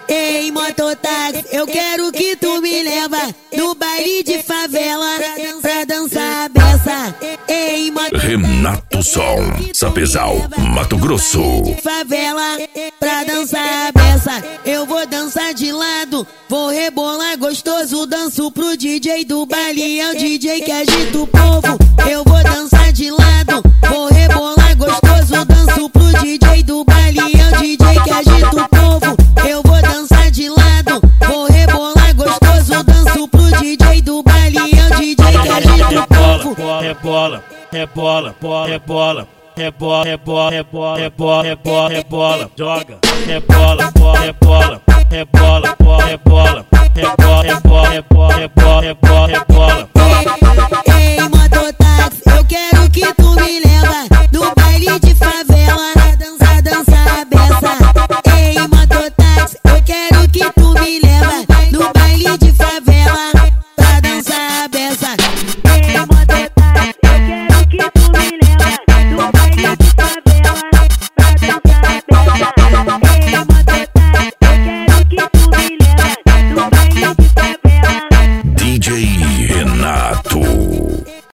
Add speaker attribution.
Speaker 1: Ei, mototáxi, eu quero que tu me leva no baile de favela pra dançar a beça. Ei,
Speaker 2: Renato Som, Sapezal, Mato Grosso.
Speaker 1: Favela pra dançar a beça. Eu vou dançar de lado, vou rebolar gostoso. Danço pro DJ do baile, é o DJ que agita o povo. Eu vou dançar de lado, vou rebolar gostoso. Danço pro DJ do baile, é o DJ que agita o povo. Eu vou dançar de lado, vou rebolar gostoso. Danço pro DJ do baile, é o DJ que agita o povo.
Speaker 3: Rebola, rebola, rebola, rebola, rebola, rebola, rebola, rebola, rebola, joga, rebola, rebola, rebola, rebola, rebola, rebola, rebola, rebola, rebola, rebola.